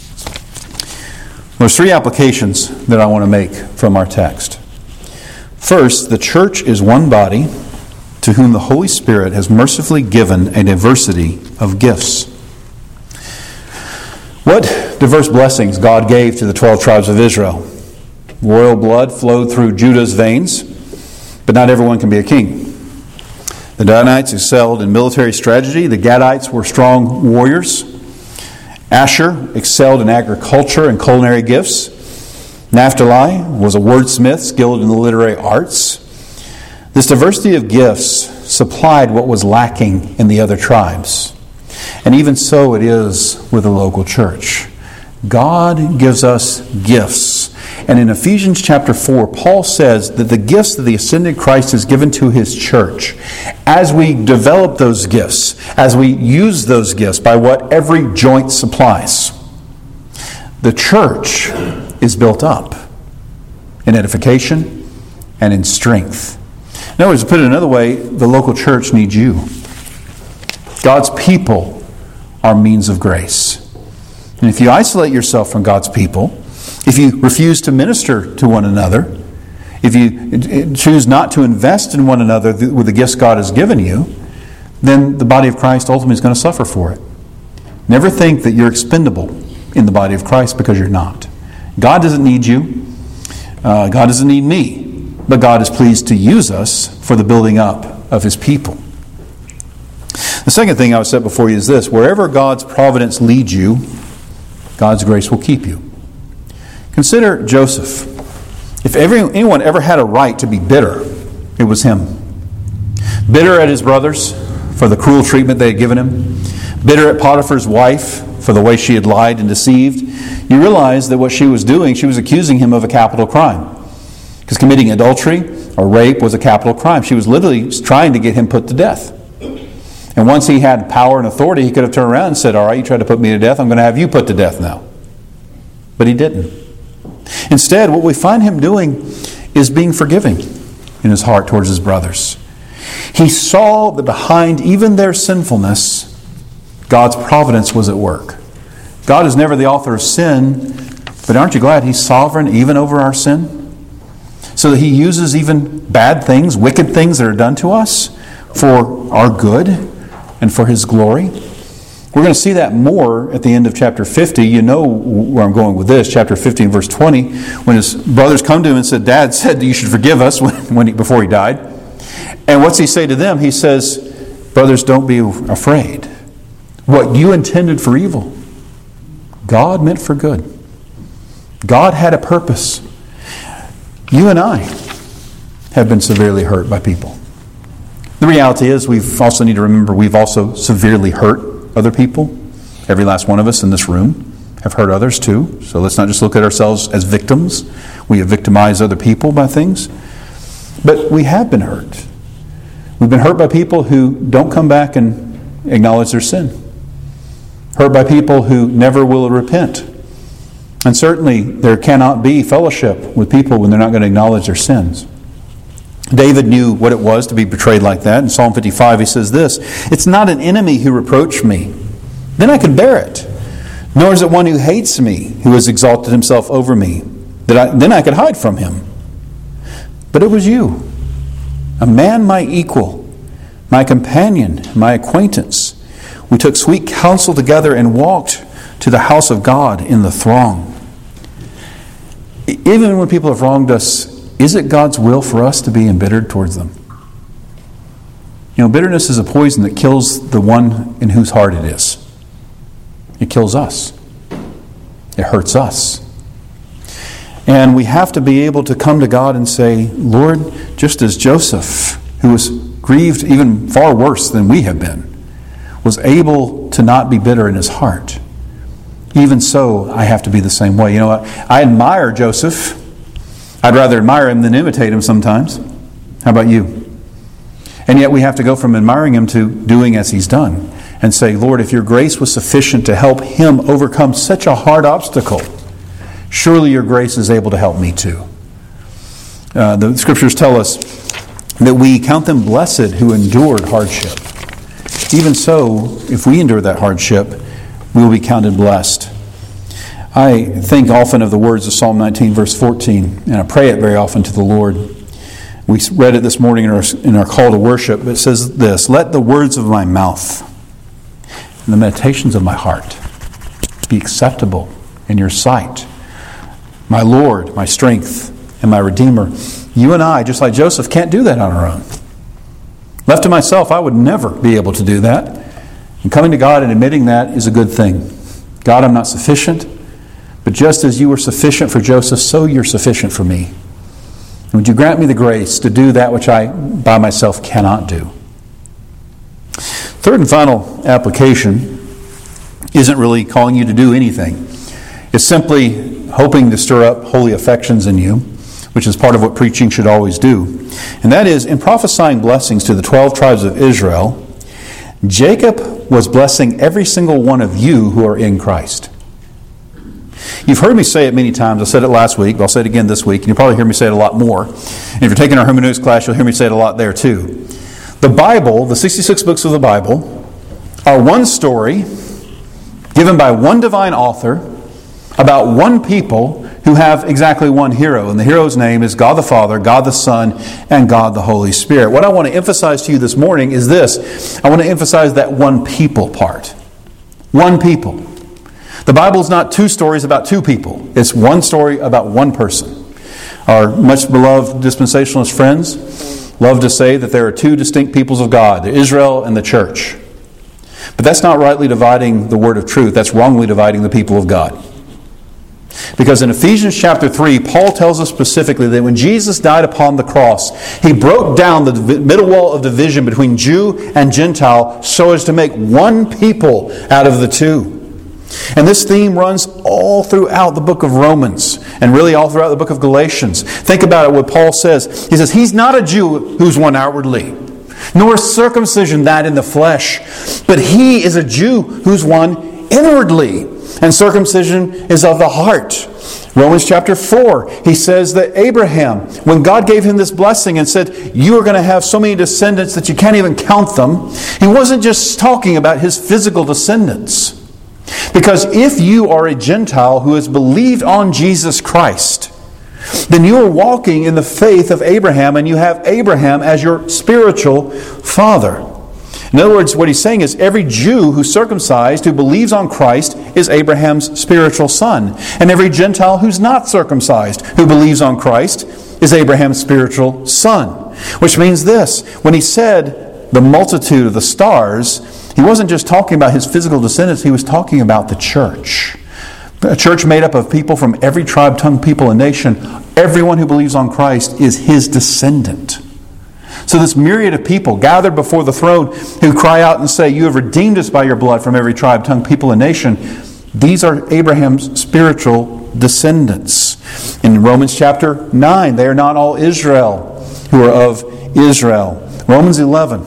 Speaker 1: There's three applications that I want to make from our text. First, the church is one body to whom the Holy Spirit has mercifully given a diversity of gifts. What diverse blessings God gave to the twelve tribes of Israel. Royal blood flowed through Judah's veins, but not everyone can be a king. The Danites excelled in military strategy. The Gadites were strong warriors. Asher excelled in agriculture and culinary gifts. Naphtali was a wordsmith skilled in the literary arts. This diversity of gifts supplied what was lacking in the other tribes. And even so it is with the local church. God gives us gifts. And in Ephesians chapter four, Paul says that the gifts that the ascended Christ has given to His church, as we develop those gifts, as we use those gifts by what every joint supplies, the church is built up in edification and in strength. In other words, to put it another way, the local church needs you. God's people are means of grace. And if you isolate yourself from God's people, if you refuse to minister to one another, if you choose not to invest in one another with the gifts God has given you, then the body of Christ ultimately is going to suffer for it. Never think that you're expendable in the body of Christ, because you're not. God doesn't need you. Uh, God doesn't need me. But God is pleased to use us for the building up of His people. The second thing I would set before you is this. Wherever God's providence leads you, God's grace will keep you. Consider Joseph. If every, anyone ever had a right to be bitter, it was him. Bitter at his brothers for the cruel treatment they had given him. Bitter at Potiphar's wife for the way she had lied and deceived. You realize that what she was doing, she was accusing him of a capital crime. Because committing adultery or rape was a capital crime. She was literally trying to get him put to death. And once he had power and authority, he could have turned around and said, all right, you tried to put me to death, I'm going to have you put to death now. But he didn't. Instead, what we find him doing is being forgiving in his heart towards his brothers. He saw that behind even their sinfulness, God's providence was at work. God is never the author of sin, but aren't you glad He's sovereign even over our sin? So that He uses even bad things, wicked things that are done to us for our good and for His glory. We're going to see that more at the end of chapter fifty. You know where I'm going with this. Chapter fifteen, verse twenty, when his brothers come to him and said, Dad said you should forgive us when, when he, before he died. And what's he say to them? He says, brothers, don't be afraid. What you intended for evil, God meant for good. God had a purpose. You and I have been severely hurt by people. The reality is we also need to remember we've also severely hurt other people. Every last one of us in this room have hurt others too. So let's not just look at ourselves as victims. We have victimized other people by things. But we have been hurt. We've been hurt by people who don't come back and acknowledge their sin. Hurt by people who never will repent. And certainly there cannot be fellowship with people when they're not going to acknowledge their sins. David knew what it was to be betrayed like that. In Psalm fifty-five he says this, it's not an enemy who reproached me, then I can bear it. Nor is it one who hates me, who has exalted himself over me, that I, then I could hide from him. But it was you, a man my equal, my companion, my acquaintance. We took sweet counsel together and walked to the house of God in the throng. Even when people have wronged us, is it God's will for us to be embittered towards them? You know, bitterness is a poison that kills the one in whose heart it is. It kills us. It hurts us. And we have to be able to come to God and say, Lord, just as Joseph, who was grieved even far worse than we have been, was able to not be bitter in his heart, even so, I have to be the same way. You know what? I admire Joseph. I'd rather admire him than imitate him sometimes. How about you? And yet we have to go from admiring him to doing as he's done and say, Lord, if your grace was sufficient to help him overcome such a hard obstacle, surely your grace is able to help me too. Uh, the scriptures tell us that we count them blessed who endured hardship. Even so, if we endure that hardship, we will be counted blessed. I think often of the words of Psalm nineteen, verse fourteen, and I pray it very often to the Lord. We read it this morning in our, in our call to worship. It says this, let the words of my mouth and the meditations of my heart be acceptable in your sight. My Lord, my strength, and my Redeemer. You and I, just like Joseph, can't do that on our own. Left to myself, I would never be able to do that. And coming to God and admitting that is a good thing. God, I'm not sufficient, but just as you were sufficient for Joseph, so you're sufficient for me. And would you grant me the grace to do that which I by myself cannot do? Third and final application isn't really calling you to do anything. It's simply hoping to stir up holy affections in you, which is part of what preaching should always do. And that is, in prophesying blessings to the twelve tribes of Israel, Jacob was blessing every single one of you who are in Christ. You've heard me say it many times. I said it last week, but I'll say it again this week, and you'll probably hear me say it a lot more. And if you're taking our hermeneutics class, you'll hear me say it a lot there too. The Bible, the sixty-six books of the Bible, are one story given by one divine author about one people who have exactly one hero. And the hero's name is God the Father, God the Son, and God the Holy Spirit. What I want to emphasize to you this morning is this. I want to emphasize that one people part. One people. The Bible is not two stories about two people. It's one story about one person. Our much beloved dispensationalist friends love to say that there are two distinct peoples of God, Israel and the church. But that's not rightly dividing the word of truth. That's wrongly dividing the people of God. Because in Ephesians chapter three, Paul tells us specifically that when Jesus died upon the cross, He broke down the middle wall of division between Jew and Gentile so as to make one people out of the two. And this theme runs all throughout the book of Romans and really all throughout the book of Galatians. Think about it, what Paul says. He says, He's not a Jew who's one outwardly. nor is circumcision that in the flesh, but he is a Jew who's one inwardly, and circumcision is of the heart. Romans chapter four, he says that Abraham, when God gave him this blessing and said, you are going to have so many descendants that you can't even count them, he wasn't just talking about his physical descendants. Because if you are a Gentile who has believed on Jesus Christ, then you are walking in the faith of Abraham, and you have Abraham as your spiritual father. In other words, what he's saying is every Jew who's circumcised, who believes on Christ, is Abraham's spiritual son. And every Gentile who's not circumcised, who believes on Christ, is Abraham's spiritual son. Which means this: when he said the multitude of the stars, he wasn't just talking about his physical descendants, he was talking about the church. A church made up of people from every tribe, tongue, people, and nation. Everyone who believes on Christ is his descendant. So this myriad of people gathered before the throne who cry out and say, you have redeemed us by your blood from every tribe, tongue, people, and nation. These are Abraham's spiritual descendants. In Romans chapter nine, they are not all Israel who are of Israel. Romans eleven,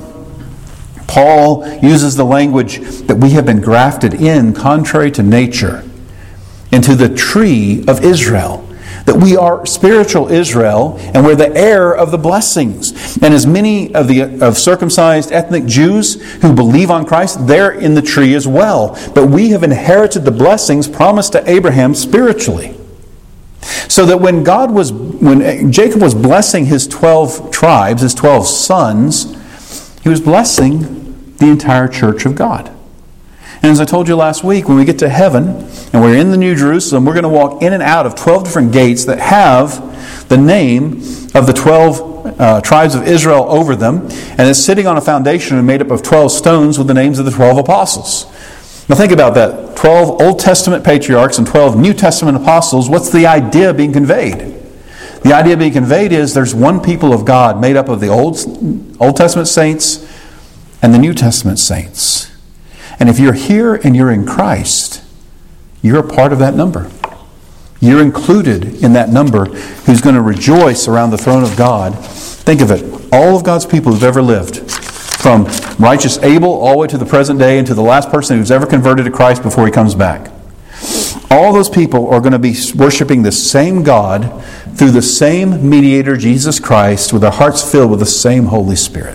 Speaker 1: Paul uses the language that we have been grafted in, contrary to nature, into the tree of Israel. That we are spiritual Israel, and we're the heir of the blessings. And as many of the of circumcised ethnic Jews who believe on Christ, they're in the tree as well. But we have inherited the blessings promised to Abraham spiritually. So that when God was, when Jacob was blessing his twelve tribes, his twelve sons, he was blessing the entire church of God. And as I told you last week, when we get to heaven and we're in the New Jerusalem, we're going to walk in and out of twelve different gates that have the name of the twelve uh, tribes of Israel over them. And it's sitting on a foundation made up of twelve stones with the names of the twelve apostles. Now think about that. twelve Old Testament patriarchs and twelve New Testament apostles. What's the idea being conveyed? The idea being conveyed is there's one people of God made up of the Old, Old Testament saints and the New Testament saints. And if you're here and you're in Christ, you're a part of that number. You're included in that number who's going to rejoice around the throne of God. Think of it. All of God's people who've ever lived, from righteous Abel all the way to the present day and to the last person who's ever converted to Christ before he comes back. All those people are going to be worshiping the same God through the same mediator, Jesus Christ, with their hearts filled with the same Holy Spirit.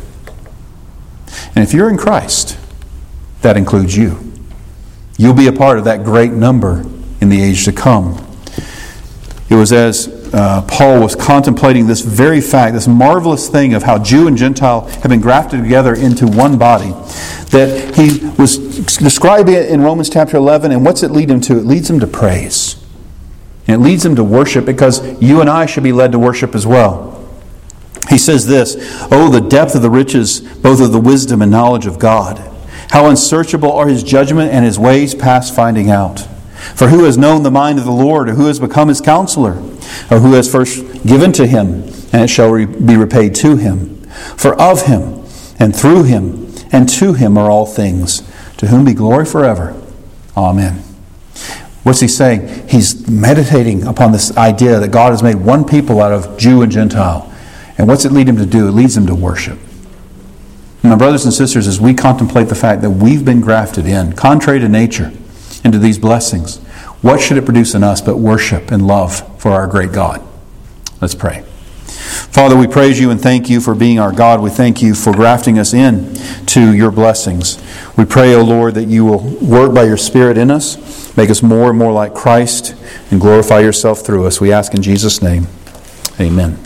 Speaker 1: And if you're in Christ, that includes you. You'll be a part of that great number in the age to come. It was as uh, Paul was contemplating this very fact, this marvelous thing of how Jew and Gentile have been grafted together into one body, that he was describing it in Romans chapter eleven. And what's it lead him to? It leads him to praise. And it leads him to worship, because you and I should be led to worship as well. He says this: "Oh, the depth of the riches, both of the wisdom and knowledge of God. How unsearchable are his judgment and his ways past finding out. For who has known the mind of the Lord, or who has become his counselor, or who has first given to him, and it shall be repaid to him? For of him, and through him, and to him are all things, to whom be glory forever. Amen." What's he saying? He's meditating upon this idea that God has made one people out of Jew and Gentile. And what's it lead him to do? It leads him to worship. My brothers and sisters, as we contemplate the fact that we've been grafted in, contrary to nature, into these blessings, what should it produce in us but worship and love for our great God? Let's pray. Father, we praise you and thank you for being our God. We thank you for grafting us in to your blessings. We pray, O Lord, that you will work by your Spirit in us, make us more and more like Christ, and glorify yourself through us. We ask in Jesus' name. Amen.